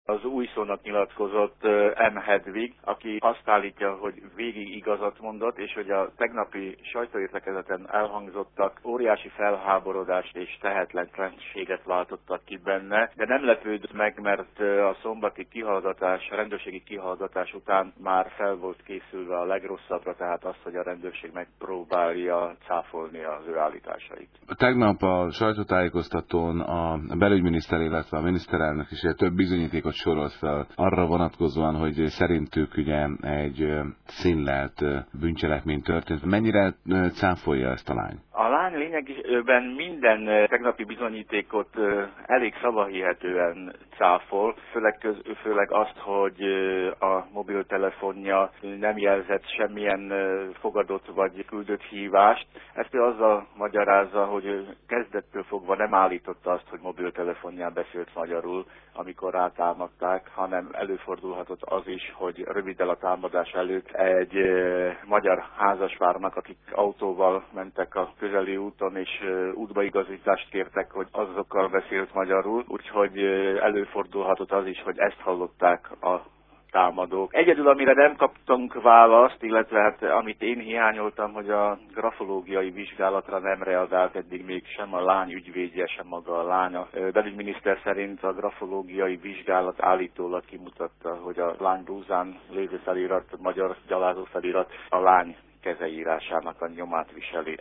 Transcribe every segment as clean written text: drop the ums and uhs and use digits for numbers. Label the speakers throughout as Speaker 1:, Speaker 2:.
Speaker 1: Az új szónak nyilatkozott M. Hedvig, aki azt állítja, hogy végig igazat mondott, és hogy a tegnapi sajtóértekezeten elhangzottak óriási felháborodást és tehetlenséget váltottak ki benne, de nem lepődött meg, mert a szombati kihallgatás, a rendőrségi kihallgatás után már fel volt készülve a legrosszabbra, tehát az, hogy a rendőrség megpróbálja cáfolni az ő állításait.
Speaker 2: Tegnap a sajtótájékoztatón a belügyminiszter, illetve a miniszterelnök is több bizonyítékot sorolt fel arra vonatkozóan, hogy szerintük ugye egy színlelt bűncselekmény történt. Mennyire cáfolja ezt a lány?
Speaker 1: A lány lényegében minden tegnapi bizonyítékot elég szavahihetően cáfol, főleg azt, hogy a mobiltelefonja nem jelzett semmilyen fogadott vagy küldött hívást. Ezt ő azzal magyarázza, hogy ő kezdettől fogva nem állította azt, hogy mobiltelefonján beszélt magyarul, amikor rátámadták, hanem előfordulhatott az is, hogy röviddel a támadás előtt egy magyar házaspárnak, akik autóval mentek a közeli úton, és útbaigazítást kértek, hogy azokkal beszélt magyarul, úgyhogy előfordulhatott az is, hogy ezt hallották a támadók. Egyedül, amire nem kaptunk választ, illetve hát, amit én hiányoltam, hogy a grafológiai vizsgálatra nem reagált eddig még sem a lány ügyvédje, sem maga a lány. A belügyminiszter szerint a grafológiai vizsgálat állítólag kimutatta, hogy a lány blúzán lévő felirat, magyar gyalázó felirat a lány kezeírásának a nyomát viseli.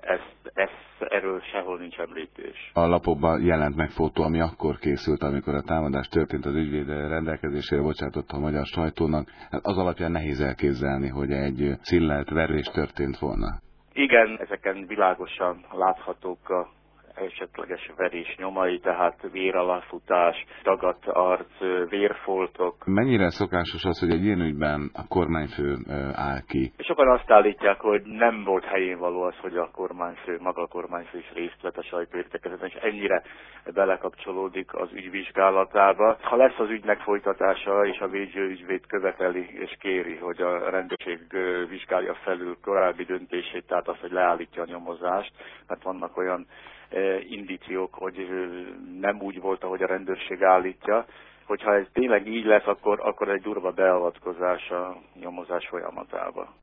Speaker 1: Erről sehol nincs említés.
Speaker 2: A lapokban jelent meg fotó, ami akkor készült, amikor a támadás történt, az ügyvéd rendelkezésére bocsátotta a magyar sajtónak. Az alapján nehéz elképzelni, hogy egy színlelt verés történt volna.
Speaker 1: Igen, ezeken világosan láthatók a esetleges verés nyomai, tehát véraláfutás, dagadt arc, vérfoltok.
Speaker 2: Mennyire szokásos az, hogy egy ilyen ügyben a kormányfő áll ki?
Speaker 1: Sokan azt állítják, hogy nem volt helyén való az, hogy maga a kormányfő is részt vett a sajtóértekezeten, és ennyire belekapcsolódik az ügy vizsgálatába. Ha lesz az ügynek folytatása, és a védőügyvéd követeli és kéri, hogy a rendőrség vizsgálja felül korábbi döntését, tehát azt, hogy leállítja a nyomozást, mert vannak olyan indíciók, hogy nem úgy volt, ahogy a rendőrség állítja. Hogyha ez tényleg így lesz, akkor egy durva beavatkozás a nyomozás folyamatába.